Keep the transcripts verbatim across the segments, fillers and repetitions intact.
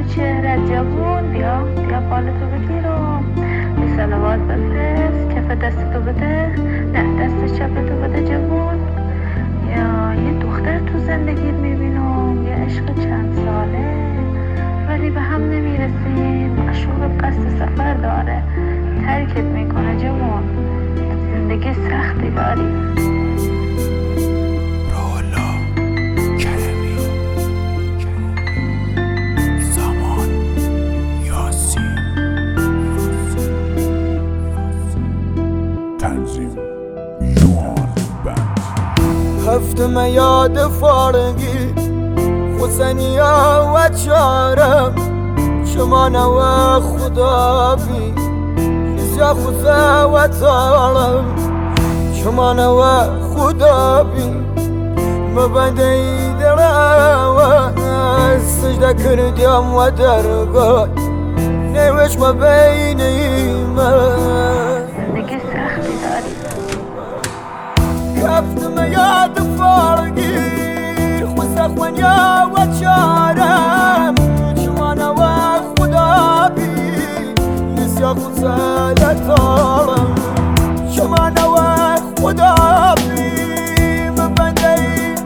چهرت جوون، بیا بیا بالتو بگیرم، بی سلوات بفرست، کف دستتو بده، نه دست چپتو بده جوون. یا یه دختر تو زندگیت میبینم، یه عشق چند ساله ولی به هم نمیرسین، معشوق قصد سفر داره، ترکت میکنه جوون، زندگی سختی داری. هفتم یاد فارگی خوزنیا و چارم شمانه و خدا بی نزیا خوزه و تارم شمانه و خدا بی مبنده درم سجده کردیم و درگاه نیوش مبینیم زندگی سختی داری. هفتم یاد فارگی خوزه خوانیا و چارم شمانه و خدا بی نزیا خوزه لطارم شمانه و خدا بی مبنده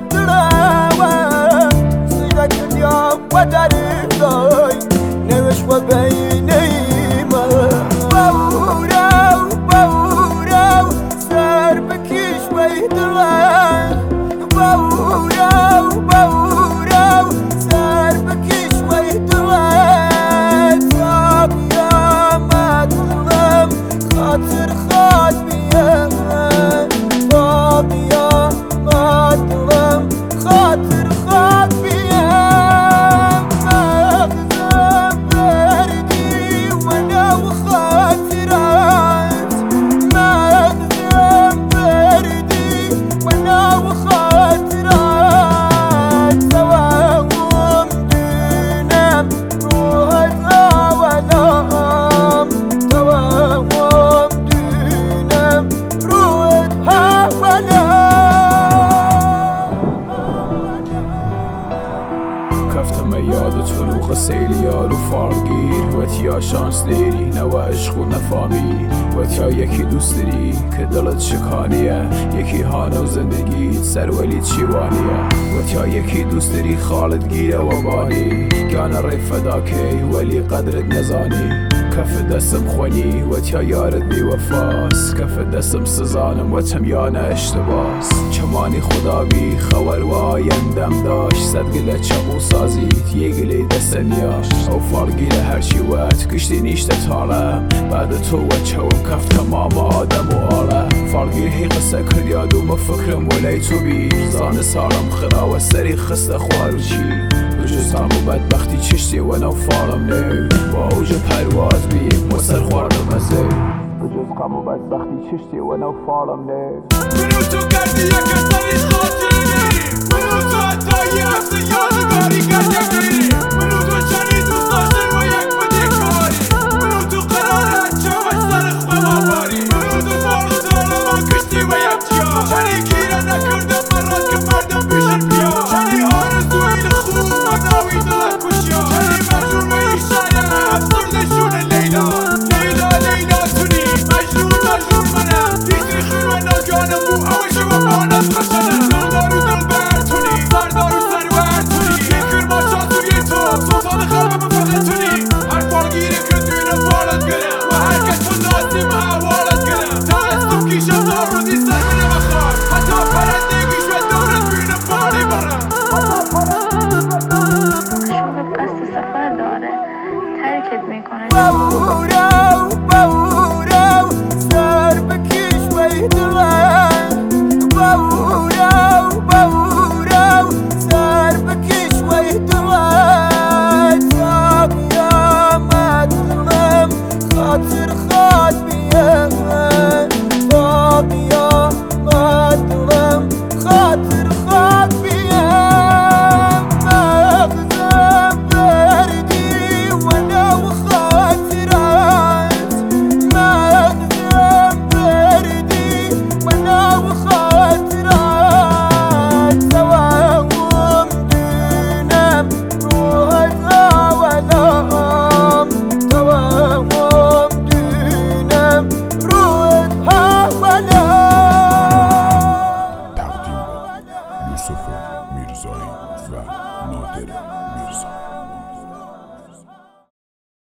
درم سجده کردیم و درگاه نیوش و بینیم باورو باورو سر بکش ویدرم باورو باورو سر بکش ویدرم تا قیامت دلم خاطر خواد بیم تا قیامت دلم خاطر خواد بیم مغزم بردی و نو خاطرات مغزم بردی و نو خاطرات توهم دونم روحت هاولام توهم دونم روحت هاولام. کفتم یاد طلوق سیلیال و فارگیر وتیا شانس دیری نو عشق و نفامی وتیا یکی دوست داری که دلت شکانیه یکی هانو زندگی سرولی چیوانیه وتیا یکی دوست داری خالد گیره و بانی گانه ری فداکی ولی قدرت نزانی کف دستم خونی وتیا یارت بی وفاس کف دستم سزانم و تمیانه اشتباس چمانی خدا بی خور و آیندم داشت صد گله چمو سازید یه گله دستنیاش او فارگیر هرچی وقت کشتی نیشت تالم بعد تو و چون کف تمام آدم و آله فارگیر هی قصه کرد یادوم فکرم ولی تو بی زان سالم خدا و سری خسته خوارو چی بجز هم و بدبختی چشتی و نو فارم نه با اوج پرواز بیم و سر خوردم از ای بجز غم و بدبختی چشتی و نو فارم نه منو تو کردی یک سری خاطری منو تو حتی یه هفته یادگاری کردی منو تو چنی دوست داشتن و یک بده کاری منو تو قراره چه سر خواه باری منو تو فارو دارم و کشتی و یک جا چنی گیره نکردم من راست که مردم بیشن بیا چنی آرزوی خوب مداوی دلت کشیا چنی مجنون و ایشانه افسردشون لیلا لیلا لیلا تونی مجنون مجنون منم دیدی خیمه ناگانم و اوشه و بانم خشنم دلدارو دل برتونی سردارو سرور تونی یکر ما شاسوی تو سلطان خلبم فقط تونی هر فارگیره که دونه فالت گرم و هر کس تو ناسیم حوالت گرم تا استم کیشم دار روزی سر منه بخوار حتی پرندگیش و دورت بینم باری برم معشوق قصد سفر داره، ترکت میکنه. باورو باورو سر بکش ویدرم باورو باورو سر بکش ویدرم تا قیامت دلم خاطر خواد بیم تا قیامت دلم خاطر خواد بیم مغزم بردی و نو خاطرات رضایی و نادر میرزا.